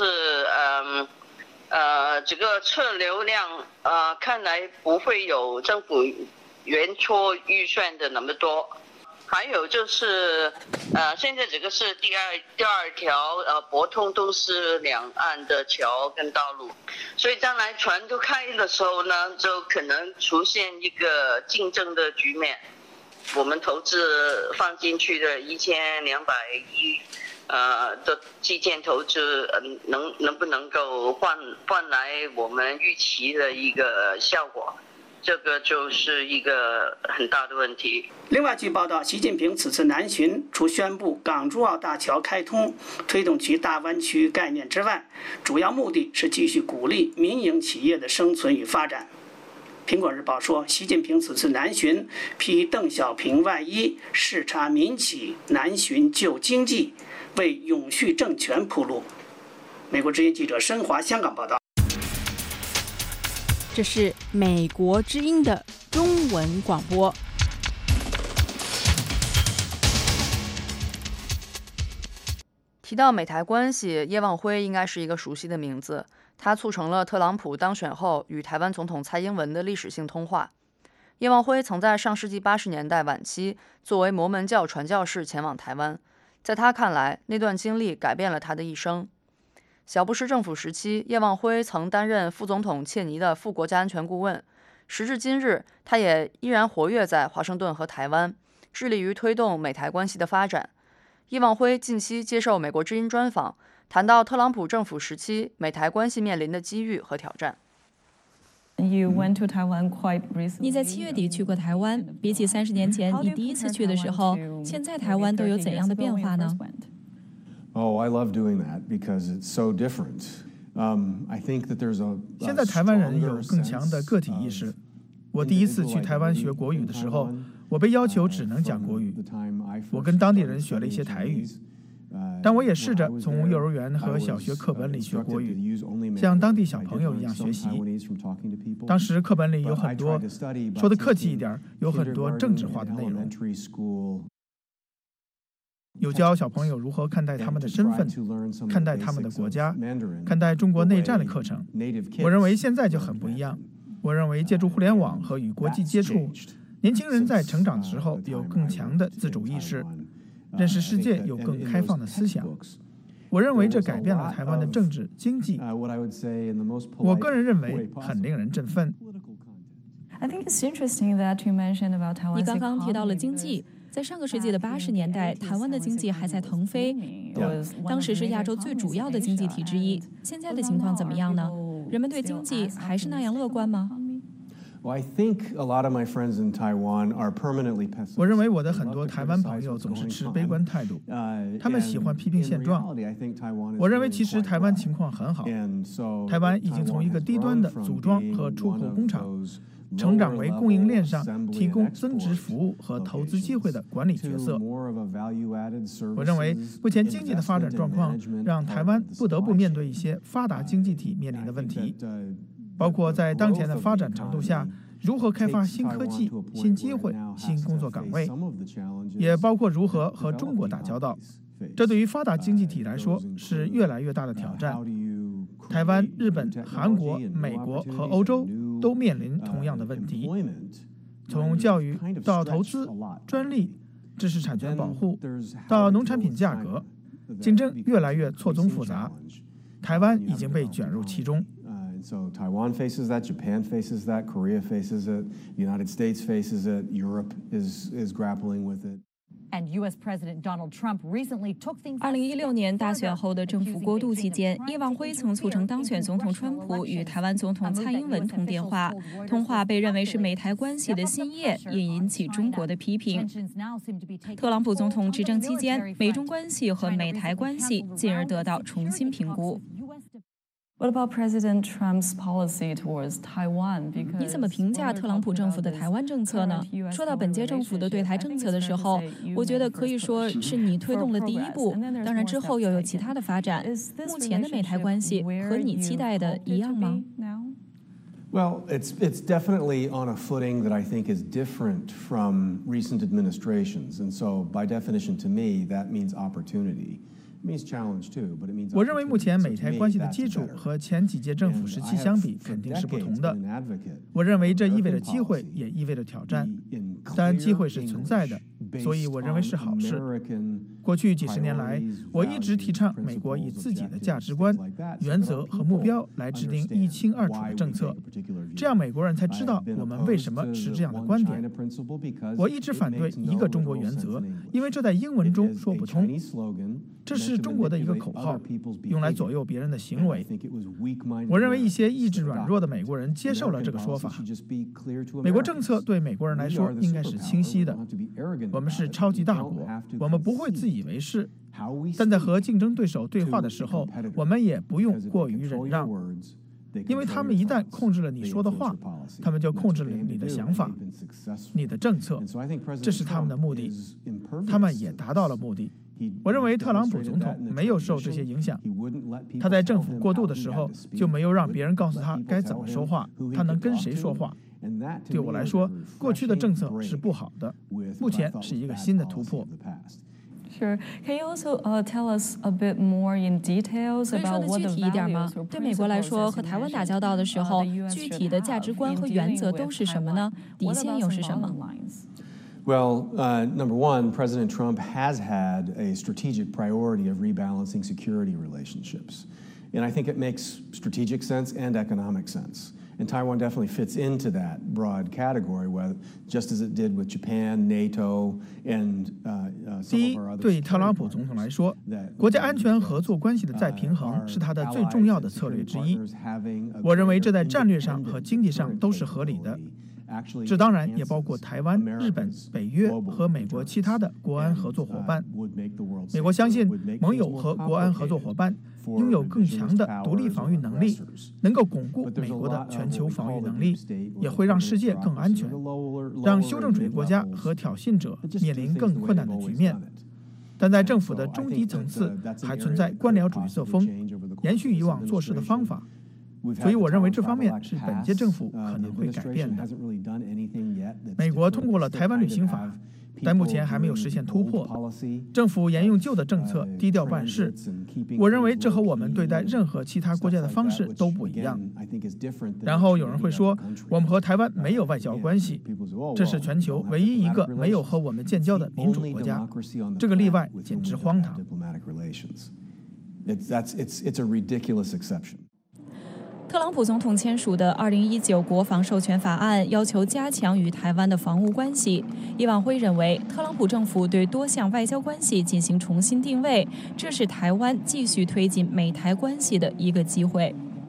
这个车流量看来不会有政府原初预算的那么多。还有就是现在这个是第二条博通都是两岸的桥跟道路，所以将来船都开的时候呢，就可能出现一个竞争的局面。我们投资放进去的1200亿的基建投资能不能够换来我们预期的一个效果，这个就是一个很大的问题。 另外，据报道，习近平此次南巡，除宣布港珠澳大桥开通、推动其大湾区概念之外，主要目的是继续鼓励民营企业的生存与发展。苹果日报说，习近平此次南巡披邓小平外衣，视察民企，南巡救经济，为永续政权铺路。美国之音记者申华香港报道。 这是美国之音的中文广播。 提到美台关系，叶望辉应该是一个熟悉的名字。他促成了特朗普当选后与台湾总统蔡英文的历史性通话。叶望辉曾在上世纪80年代晚期作为摩门教传教士前往台湾，在他看来，那段经历改变了他的一生。小布什政府时期，叶望辉曾担任副总统切尼的副国家安全顾问。时至今日，他也依然活跃在华盛顿和台湾，致力于推动美台关系的发展。叶望辉近期接受美国之音专访，谈到特朗普政府时期美台关系面临的机遇和挑战。 你在7月底去过台湾，比起30年前你第一次去的时候，现在台湾都有怎样的变化呢 ？Oh, I love doing that because it's so different. I think that there's a 现在台湾人有更强的个体意识。我第一次去台湾学国语的时候，我被要求只能讲国语。我跟当地人学了一些台语，但我也试着从幼儿园和小学课本里学国语，像当地小朋友一样学习。当时课本里有很多，说的客气一点，有很多政治化的内容。有教小朋友如何看待他们的身份，看待他们的国家，看待中国内战的课程。我认为现在就很不一样。我认为借助互联网和与国际接触，年轻人在成长的时候有更强的自主意识，认识世界有更开放的思想。我认为这改变了台湾的政治经济。我个人认为很令人振奋。 你刚刚提到了经济。在上个世纪的80年代，台湾的经济还在腾飞，当时是亚洲最主要的经济体之一。现在的情况怎么样呢？ 人们对经济还是那样乐观吗？ 我认为我的很多台湾朋友总是持悲观态度，他们喜欢批评现状。我认为其实台湾情况很好，台湾已经从一个低端的组装和出口工厂，成长为供应链上提供增值服务和投资机会的管理角色。我认为目前经济的发展状况让台湾不得不面对一些发达经济体面临的问题，包括在当前的发展程度下如何开发新科技、新机会、新工作岗位，也包括如何和中国打交道。这对于发达经济体来说是越来越大的挑战。台湾、日本、韩国、美国和欧洲都面临同样的问题，从教育到投资、专利、知识产权保护到农产品价格，竞争越来越错综复杂，台湾已经被卷入其中。 So Taiwan faces that, Japan faces that, Korea faces it, the United States faces it, Europe is grappling with it. 2016年大选后的政府过渡期间，叶望辉曾促成当选总统川普与台湾总统蔡英文通电话，通话被认为是美台关系的新叶，也引起中国的批评。特朗普总统执政期间，美中关系和美台关系进而得到重新评估。 What about President Trump's policy towards Taiwan? 你怎么评价特朗普政府的台湾政策呢？说到本届政府的对台政策的时候，我觉得可以说是你推动了第一步，当然之后又有其他的发展。目前的美台关系和你期待的一样吗？ Well, it's definitely on a footing that I think is different from recent administrations, and so by definition, to me, that means opportunity. 我认为目前美台关系的基础和前几届政府时期相比肯定是不同的。我认为这意味着机会，也意味着挑战，但机会是存在的，所以我认为是好事。过去几十年来，我一直提倡美国以自己的价值观、原则和目标来制定一清二楚的政策，这样美国人才知道我们为什么持这样的观点。我一直反对一个中国原则，因为这在英文中说不通。这是中国的一个口号，用来左右别人的行为。我认为一些意志软弱的美国人接受了这个说法。美国政策对美国人来说应该是清晰的。我们是超级大国，我们不会自以为是，但在和竞争对手对话的时候，我们也不用过于忍让，因为他们一旦控制了你说的话，他们就控制了你的想法、你的政策，这是他们的目的，他们也达到了目的。我认为特朗普总统没有受这些影响，他在政府过渡的时候就没有让别人告诉他该怎么说话，他能跟谁说话。对我来说，过去的政策是不好的，目前是一个新的突破。 Sure. Can you also tell us a bit more in details about what the values or 对美国来说，和台湾打交道的时候，具体的价值观和原则都是什么呢？底线又是什么？ Well, number one, President Trump has had a strategic priority of rebalancing security relationships. And I think it makes strategic sense and economic sense. And Taiwan definitely fits into that broad category, just as it did with Japan, NATO, and some of our other. 对特朗普总统来说，国家安全合作关系的再平衡是他的最重要的策略之一。我认为这在战略上和经济上都是合理的。 这当然也包括台湾、日本、北约和美国其他的国安合作伙伴。美国相信盟友和国安合作伙伴拥有更强的独立防御能力，能够巩固美国的全球防御能力，也会让世界更安全，让修正主义国家和挑衅者面临更困难的局面。但在政府的中低层次，还存在官僚主义作风，延续以往做事的方法。 所以我认为这方面是本届政府可能会改变的。美国通过了台湾旅行法，但目前还没有实现突破。政府沿用旧的政策，低调办事。我认为这和我们对待任何其他国家的方式都不一样。然后有人会说，我们和台湾没有外交关系，这是全球唯一一个没有和我们建交的民主国家。这个例外简直荒唐。 It's a ridiculous exception. 特朗普总统签署的2019国防授权法案要求加强与台湾的防务关系。叶望辉认为，特朗普政府对多项外交关系进行重新定位，这是台湾继续推进美台关系的一个机会。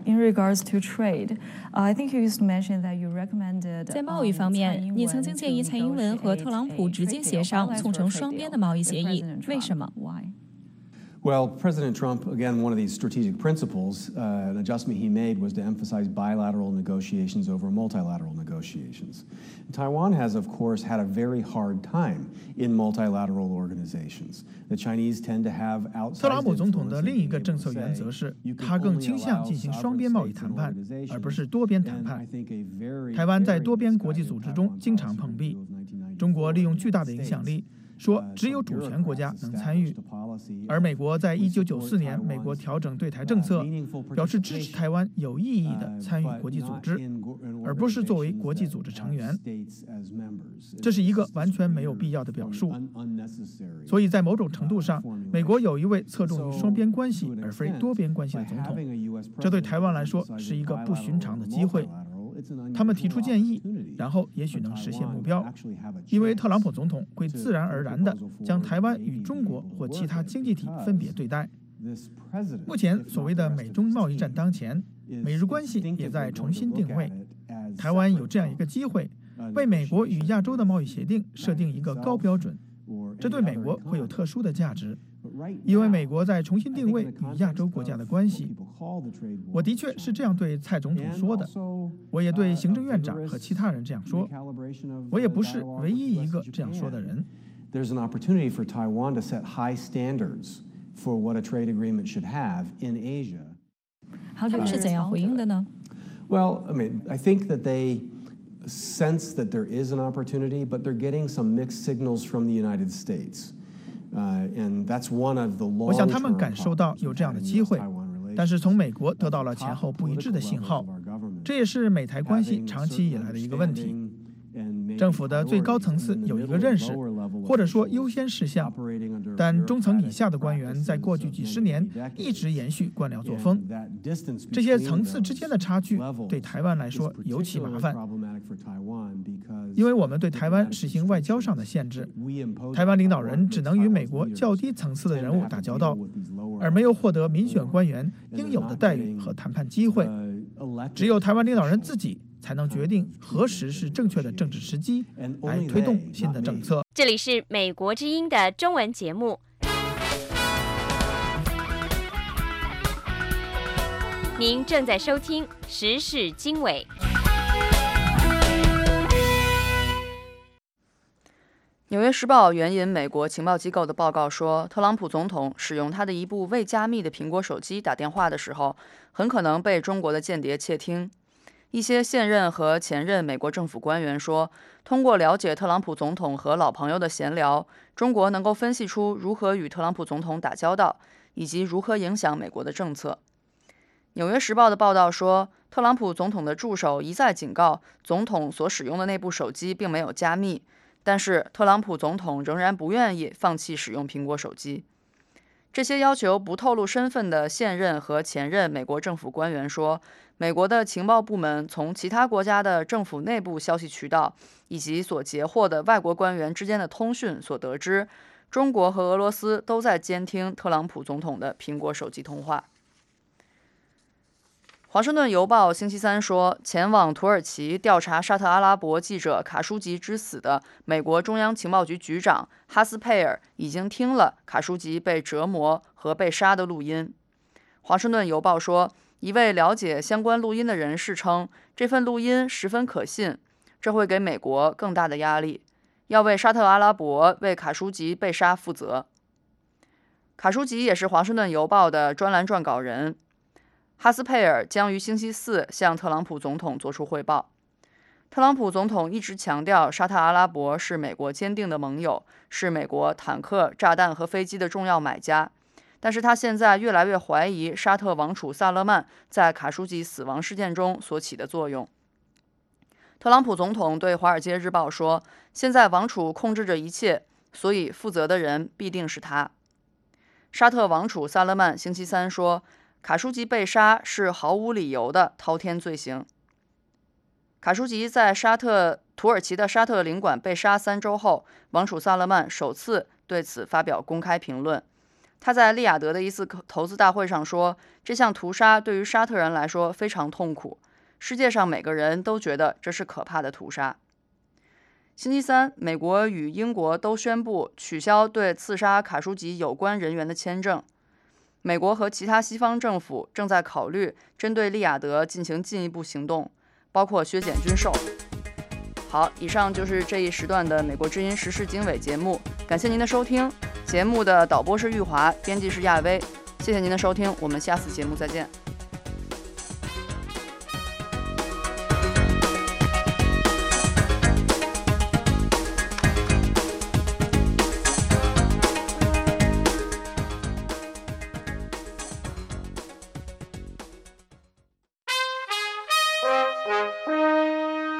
In regards to trade, I think you used to mention that you recommended. 在贸易方面，你曾经建议蔡英文和特朗普直接协商，促成双边的贸易协议，为什么？ Well, President Trump, again, one of these strategic principles, an adjustment he made was to emphasize bilateral negotiations over multilateral negotiations. Taiwan has, of course, had a very hard time in multilateral organizations. The Chinese tend to have outside. 特朗普总统的另一个政策原则是，他更倾向进行双边贸易谈判，而不是多边谈判。台湾在多边国际组织中经常碰壁，中国利用巨大的影响力。 说只有主权国家能参与，而美国在1994年，美国调整对台政策，表示支持台湾有意义地参与国际组织，而不是作为国际组织成员。这是一个完全没有必要的表述。所以在某种程度上，美国有一位侧重于双边关系而非多边关系的总统，这对台湾来说是一个不寻常的机会。 他们提出建议，然后也许能实现目标，因为特朗普总统会自然而然地将台湾与中国或其他经济体分别对待。目前所谓的美中贸易战当前，美日关系也在重新定位。台湾有这样一个机会，为美国与亚洲的贸易协定设定一个高标准，这对美国会有特殊的价值。 因为美国在重新定位与亚洲国家的关系，我的确是这样对蔡总统说的，我也对行政院长和其他人这样说，我也不是唯一一个这样说的人。 There's an opportunity for Taiwan to set high standards for what a trade agreement should have in Asia. 他们是怎样回应的呢？ Well, I think that they sense that there is an opportunity, but they're getting some mixed signals from the United States. 我想他们感受到有这样的机会，但是从美国得到了前后不一致的信号，这也是美台关系长期以来的一个问题。政府的最高层次有一个认识，或者说优先事项，但中层以下的官员在过去几十年一直延续官僚作风。这些层次之间的差距对台湾来说尤其麻烦。 因为我们对台湾实行外交上的限制，台湾领导人只能与美国较低层次的人物打交道，而没有获得民选官员应有的待遇和谈判机会。只有台湾领导人自己才能决定何时是正确的政治时机来推动新的政策。 这里是美国之音的中文节目，您正在收听时事经纬。 《纽约时报》援引美国情报机构的报告说，特朗普总统使用他的一部未加密的苹果手机打电话的时候，很可能被中国的间谍窃听。一些现任和前任美国政府官员说，通过了解特朗普总统和老朋友的闲聊，中国能够分析出如何与特朗普总统打交道，以及如何影响美国的政策。《纽约时报》的报道说，特朗普总统的助手一再警告，总统所使用的那部手机并没有加密。 但是，特朗普总统仍然不愿意放弃使用苹果手机。这些要求不透露身份的现任和前任美国政府官员说，美国的情报部门从其他国家的政府内部消息渠道以及所截获的外国官员之间的通讯所得知，中国和俄罗斯都在监听特朗普总统的苹果手机通话。 华盛顿邮报星期三说，前往土耳其调查沙特阿拉伯记者卡舒吉之死的美国中央情报局局长哈斯佩尔已经听了卡舒吉被折磨和被杀的录音。华盛顿邮报说，一位了解相关录音的人士称，这份录音十分可信，这会给美国更大的压力，要为沙特阿拉伯为卡舒吉被杀负责。卡舒吉也是华盛顿邮报的专栏撰稿人。 哈斯佩尔将于星期四向特朗普总统作出汇报。特朗普总统一直强调，沙特阿拉伯是美国坚定的盟友，是美国坦克、炸弹和飞机的重要买家。但是他现在越来越怀疑沙特王储萨勒曼在卡舒吉死亡事件中所起的作用。特朗普总统对《华尔街日报》说：“现在王储控制着一切，所以负责的人必定是他。”沙特王储萨勒曼星期三说。 卡舒吉被杀是毫无理由的滔天罪行。卡舒吉在土耳其的沙特领馆被杀3周后，王储萨勒曼首次对此发表公开评论。 他在利雅得的一次投资大会上说，这项屠杀对于沙特人来说非常痛苦，世界上每个人都觉得这是可怕的屠杀。星期三，美国与英国都宣布取消对刺杀卡舒吉有关人员的签证。美国和其他西方政府正在考虑针对利雅得进行进一步行动，包括削减军售。好，以上就是这一时段的美国之音时事经纬节目，感谢您的收听。节目的导播是玉华，编辑是亚薇，谢谢您的收听，我们下次节目再见。